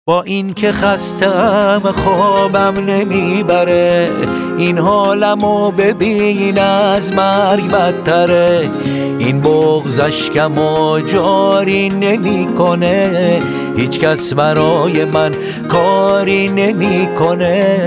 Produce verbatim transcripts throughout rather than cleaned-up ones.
با این که خستم خوابم نمیبره، این حالمو ببین از مرگ بدتره. این بغض اشکمو جاری نمیکنه، هیچ کس برای من کاری نمیکنه.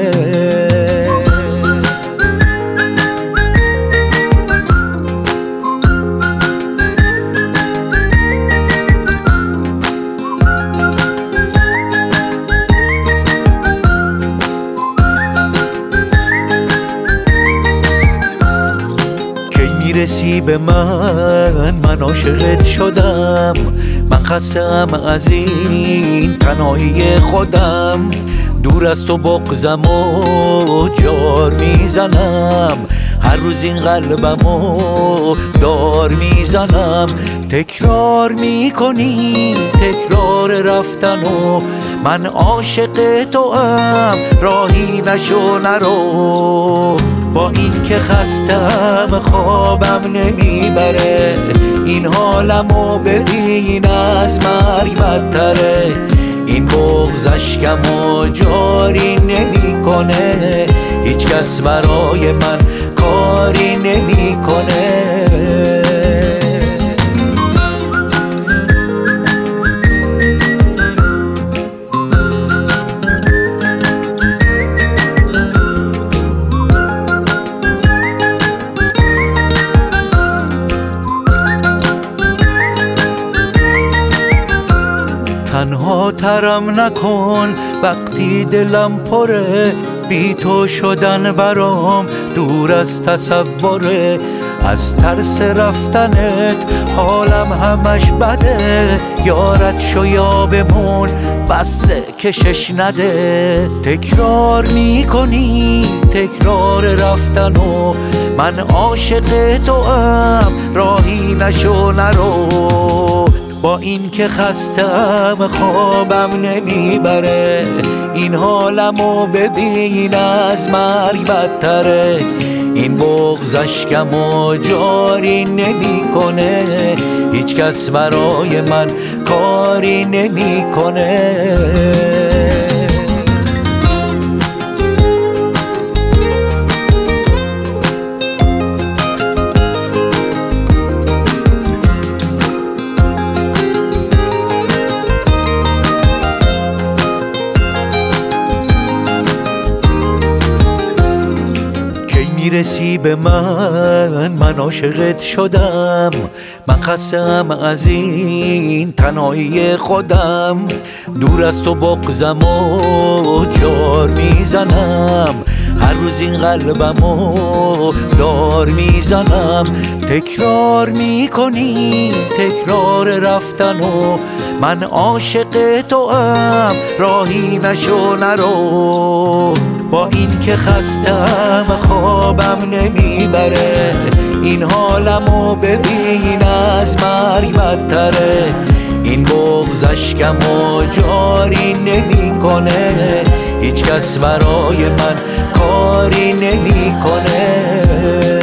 میرسی به من، من عاشقت شدم، من خستم از این تنهایی خودم. دور از تو بغضمو جار میزنم، هر روز این قلبمو دار میزنم. تکرار میکنی تکرار رفتنو، من عاشق تو ام راهی نشو نرو. با این که خستم خوابم نمیبره، این حالمو ببین از مرگ بدتره. این بغض اشکمو جاری نمیکنه، هیچ کس برای من کاری نمیکنه. تنها ترم نکن وقتی دلم پره، بی تو شدن برام دور از تصوره. از ترس رفتنت حالم همش بده، یارت شو یا بمون بسه کشش نده. تکرار میکنی تکرار رفتنو، من عاشق تو ام راهی نشو نرو. با این که خستم خوابم نمیبره، این حالمو ببین از مرگ بدتره. این بغض اشکمو جاری نمیکنه، هیچ کس برای من کاری نمیکنه. میرسی به من، من عاشقت شدم، من خستم از این تنهایی خودم. دور از تو بغضمو جار میزنم، هر روز این قلبمو دار میزنم. تکرار میکنی تکرار رفتنو، من عاشق تو ام راهی نشو نرو. با این که خستم خوابم نمیبره، این حالمو ببین از مرگ بدتره. این بغض اشکمو جاری نمیکنه، هیچ کس برای من کاری نمیکنه.